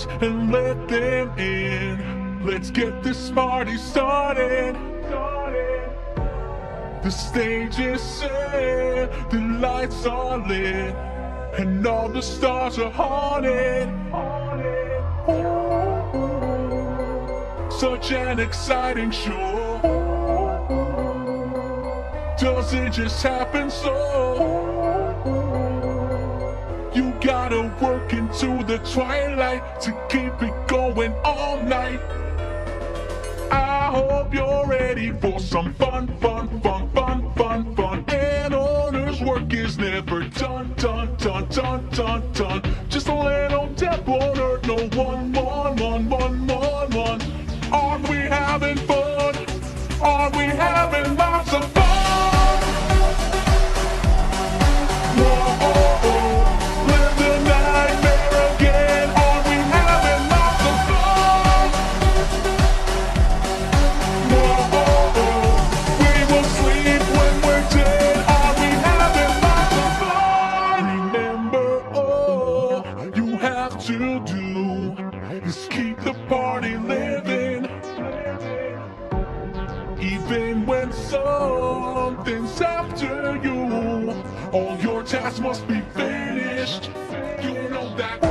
and let them in. Let's get this party started. The stage is set, the lights are lit, and all the stars are haunted. Such an exciting show. Does it just happen so? You gotta work into the twilight to keep it going all night. I hope you're ready for some fun, fun, fun, fun, fun, fun. An owner's work is never done, done, done, done, done, done. Just a little dip won't hurt no one, one, one, one, one, one. Aren't we having fun? Aren't we having lots of fun? To do is keep the party living, even when something's after you. All your tasks must be finished. You know that,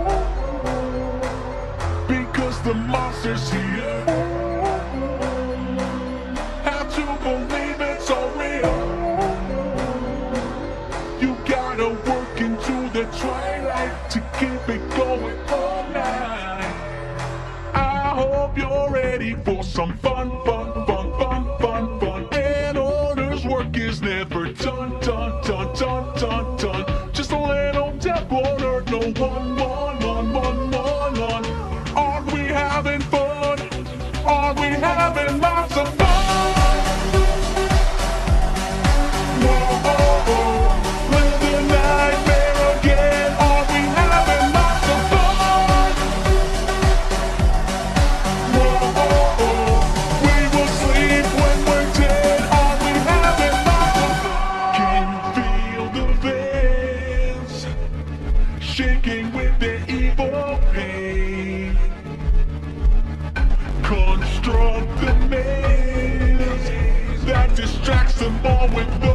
because the monster's here. Have to believe it's all real. You gotta work into the twilight to keep it going all night. I hope you're ready for some fun, fun, fun, fun, fun, fun. An owner's work is never done, done, done, done, done, done. Just a little dip won't hurt no one, one, one, one, one, one. Aren't we having fun? Aren't we having lots of fun? Shaking with the evil pain, construct the maze that distracts them all with